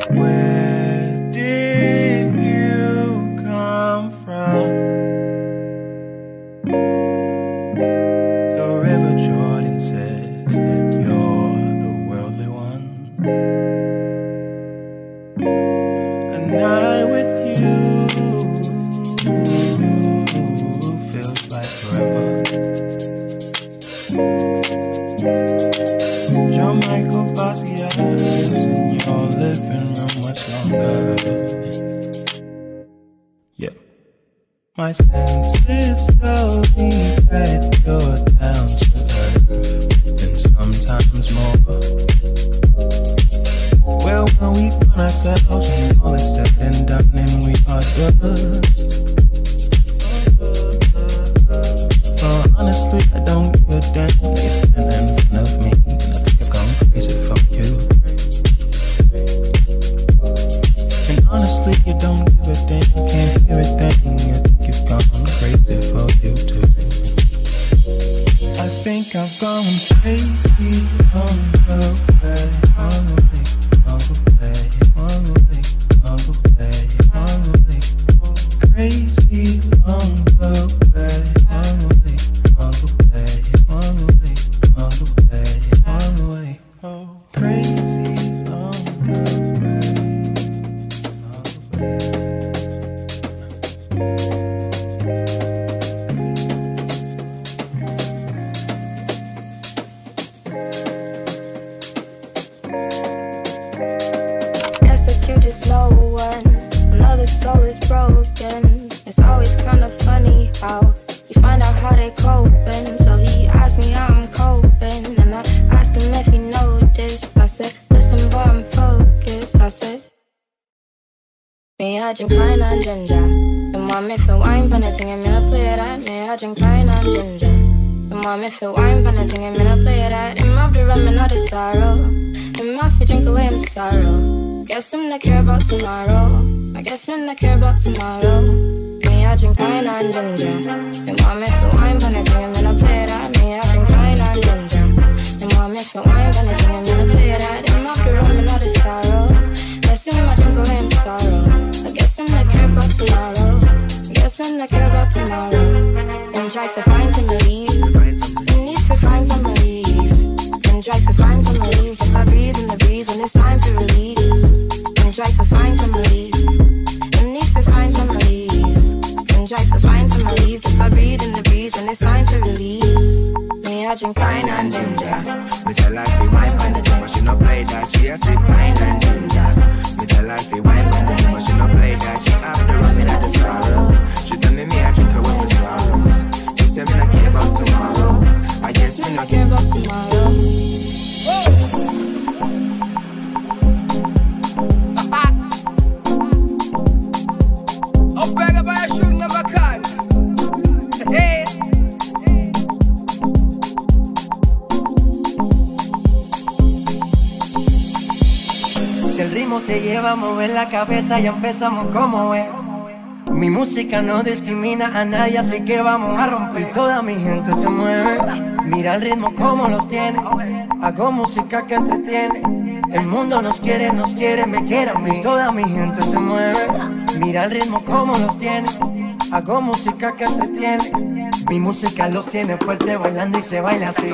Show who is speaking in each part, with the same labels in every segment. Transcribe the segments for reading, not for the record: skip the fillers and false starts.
Speaker 1: Where did you come from? The River Jordan says that you're the worldly one. A night with you feels like forever. John Michael Basquiat lives in your living room much longer. Yeah. My senses tell me that you're down to earth, and sometimes more. Well, when we find ourselves when all is said and done and we are dust. Honestly, I don't give a damn. They stand in front of me, and I think I've gone crazy for you. And honestly, you don't give a damn. Can't hear a thing. I think you've gone crazy for you too. I think I've gone crazy on the way, on the way, on the way, on the way, on the way, on the way. Crazy on the way, on the way. On the way, on the way, on the way, on the way. Oh, crazy on the way, on the way.
Speaker 2: Guess that you just know when another soul is broken. It's always kind of funny how you find out how they coping. So he asked me how I'm coping, and I asked him if he noticed. I said, listen boy, I'm focused. I said, me I drink pine and ginger, and mom if you wine pan a thing, I'm gonna play that. Me I drink pine and ginger, and mom if you wine pan a thing, I'm gonna play that. Him have the rum and all the sorrow, him have to drink away my sorrow. Guess him not care about tomorrow, I guess me not care about tomorrow. I drink pine and ginger. Your mom if you wine pan a thing, I'm gonna play that. Me, I drink pine and ginger. Your mom if you wine pan a thing, I'm gonna play that. Them after rum and all the sorrow. Guess him I drink away my sorrow. I guess him not care about tomorrow. I guess me not care about tomorrow. Them try to find some relief. Them need to find some relief. Them try to find some relief. Just I breathe in the breeze when it's time to release. Them try to find some relief. Them need to find some relief. Try to find some relief, just I breathe in the breeze when it's time to release. Me, I drink pine and ginger.
Speaker 3: Me tell her fi wine when the drink, but she no play that. She a sip pine and ginger. Me tell her fi wine when the drink, but she no play that. She have the rum in the sorrow. She tell me I drink her with the sorrows. She say me not care about tomorrow. I guess me not care about tomorrow.
Speaker 4: Si el ritmo te lleva a mover la cabeza, ya empezamos como es. Mi música no discrimina a nadie, así que vamos a romper. Toda mi gente se mueve, mira el ritmo como los tiene. Hago música que entretiene. El mundo nos quiere, me quiere a mí. Toda mi gente se mueve, mira el ritmo como los tiene. Hago música que entretiene. Mi música los tiene fuerte bailando y se baila así.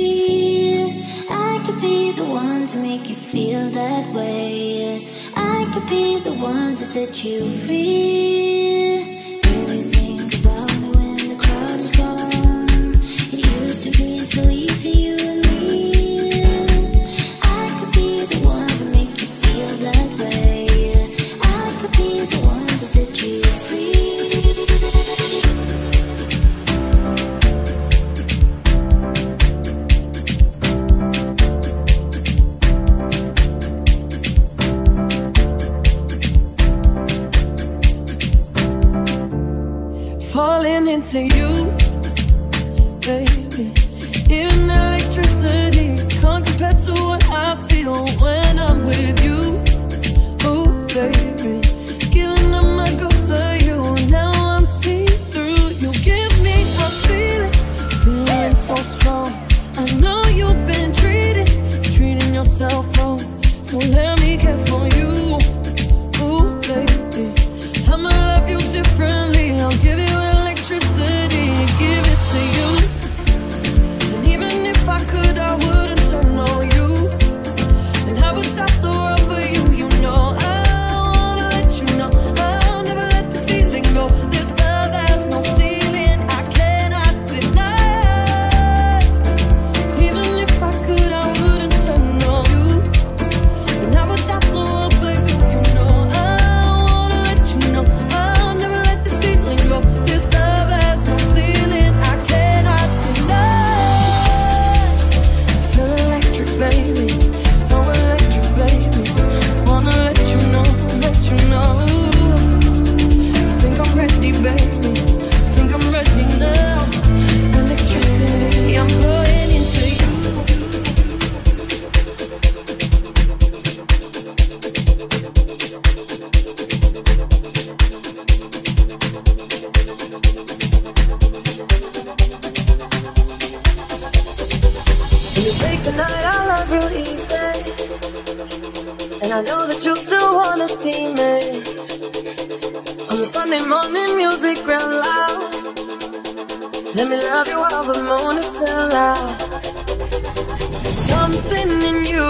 Speaker 5: to make you feel that way. I could be the one to set you free. Do you think about me when the crowd is gone? It used to be so easy, you and me. I could be the one to make you feel that way. I could be the one to set you free.
Speaker 6: Falling into you, baby. Even electricity can't compare to what I feel when I'm with you. Oh, baby, giving up my ghost for you. Now I'm see-through. You give me a feeling so strong. I know you've been treating yourself wrong. So let me care for you. Oh, baby, I'ma love you differently. I'll give you electricity, give it to you. And even if I could, I wouldn't turn on you. And I would stop the world for you. You know I wanna let you know I'll never let this feeling go. This love has no ceiling, I cannot deny. Even if I could, I wouldn't turn on you. And I would stop the world for you. You know I wanna let you know I'll never let this feeling go. This love has no ceiling, I cannot deny. Feel electric, baby, so electric, baby. Wanna let you know, let you know. I think I'm ready, baby, I think I'm ready now. Electricity, I'm putting into you. When you take the night, I love real easy. And I know that you still wanna see me. On the Sunday morning, music real loud. Let me love you while the moon is still out. Something in you,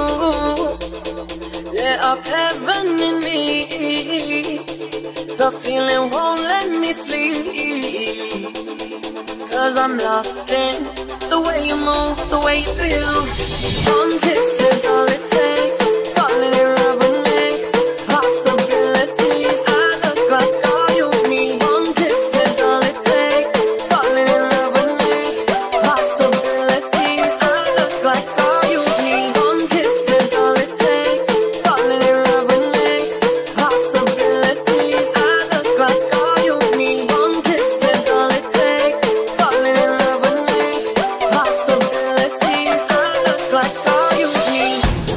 Speaker 6: lit up heaven in me. The feeling won't let me sleep. 'Cause I'm lost in the way you move, the way you feel. One kiss is all it takes. Falling in love with me. Possibilities, I look like all you need. One kiss is all it takes. Falling in love with me. Possibilities, I look like all you need. One kiss is all it takes. Falling in love with me. Possibilities, I look like all you need. One kiss is all it takes. Falling in love with me. Possibilities, I look like all you need.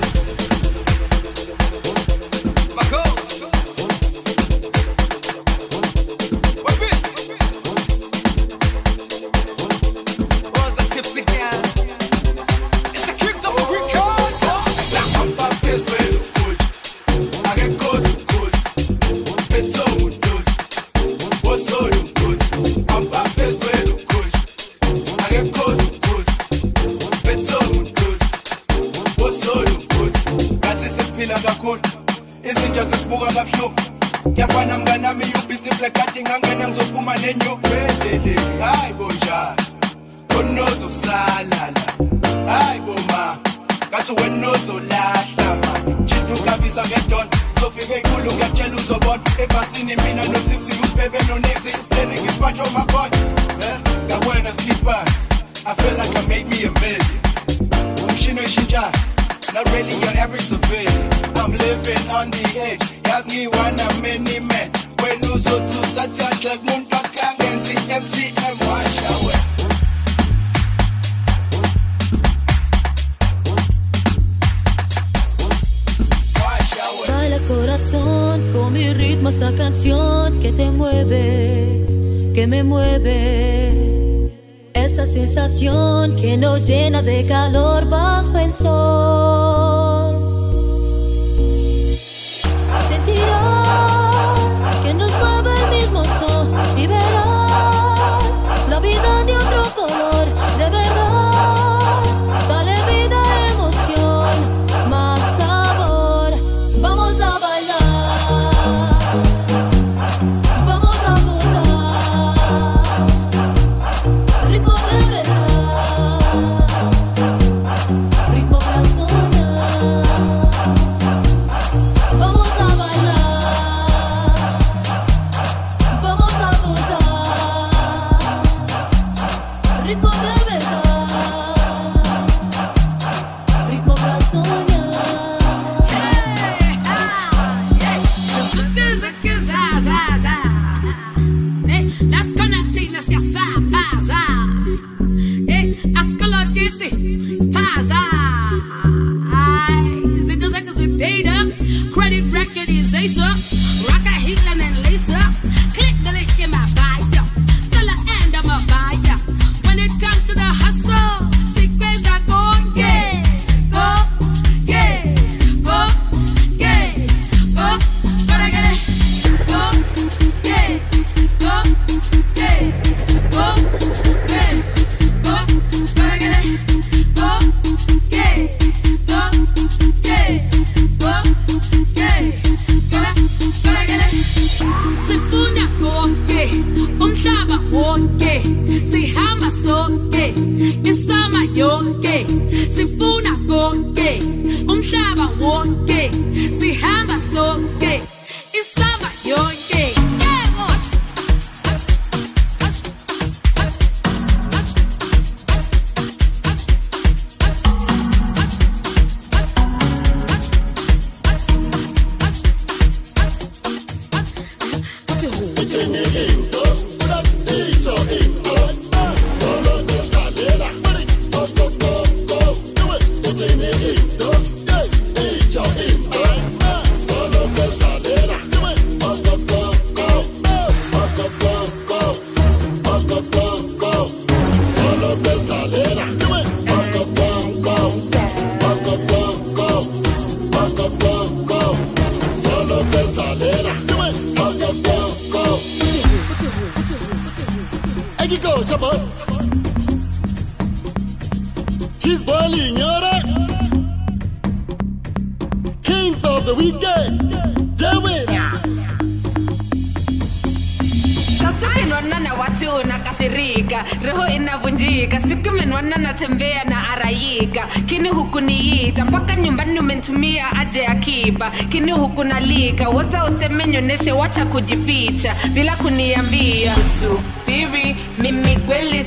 Speaker 7: Izinja zisibuka kabuhlungu Kuyafana mnganami you-business like kade ngangena ngizophuma nenyobedeleki Hayi bo njani Khona ozosalala Hayi bo ma Kathi wena ozolahla man Njinto ukabisa ngedon Zofika ey'khulu ngiyakutshela uzobona Ebhasini mina no-tipsy usibhebe no-nexy Steering is much on my body Ngawena skipper I feel like I made me a million Umshini oyishintshayo Not really your average civilian. I'm living on the edge. Yazi ngiwana many men. Wena uzothusa thatha kumuntu akangenzi MCM washawe.
Speaker 5: Baila corazón con mi ritmo, esa canción que te mueve, que me mueve. Esa sensación que nos llena de calor bajo el sol. Sentirás que nos mueve el mismo son y verás la vida de otro color, de verdad. Dale vida, emoción, más sabor. Vamos a bailar.
Speaker 8: Kini huku nalika wasa useme nyoneshe wacha kujificha bila kuniambia subiri mimi kweli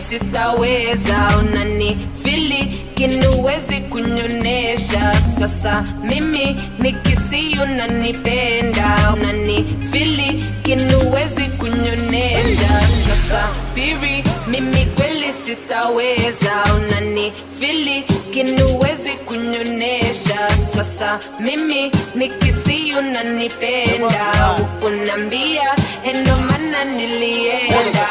Speaker 8: sitaweza unanifili kinuwezi kunyonesha sasa mimi nikisi unanipenda unanifili kinuwezi kunyonesha sasa subiri mimi kweli sitaweza unanifili kinuwezi kunyonesha sasa mimi nikisi unanipenda ukunambia endo mana nilienda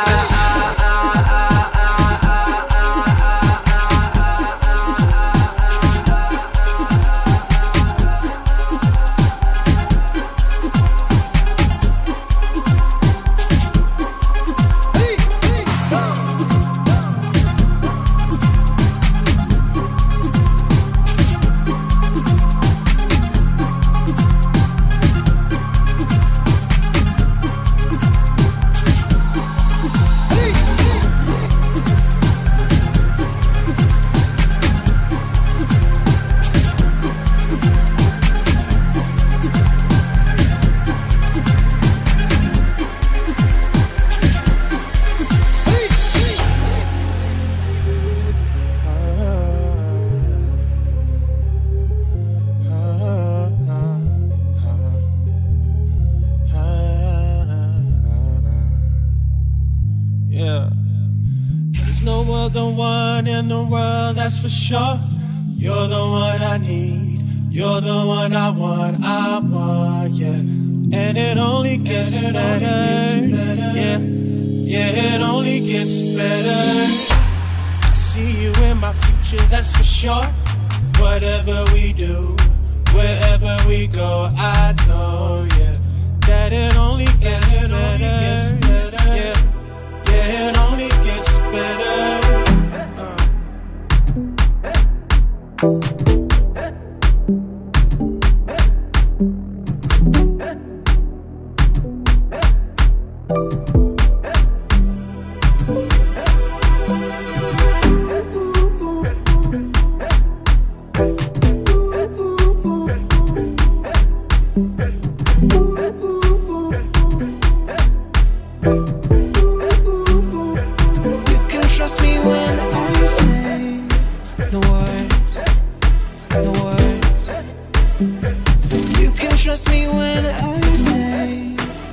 Speaker 1: that's for sure. You're the one I need. You're the one I want, yeah. And it only gets better. Yeah, yeah, it only gets better. I see you in my future, that's for sure. Whatever we do, wherever we go, I know, yeah, that it only gets better. Yeah, yeah, it only gets better. Trust me when I say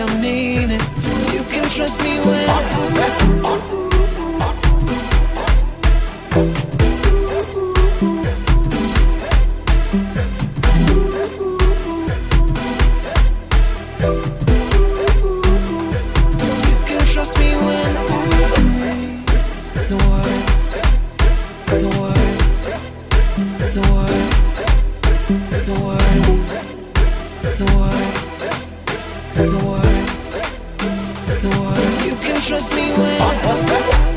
Speaker 1: I mean it. You can trust me when you can trust me when I say the word, the word, the word, the word, the word, the word, the word. You can trust me when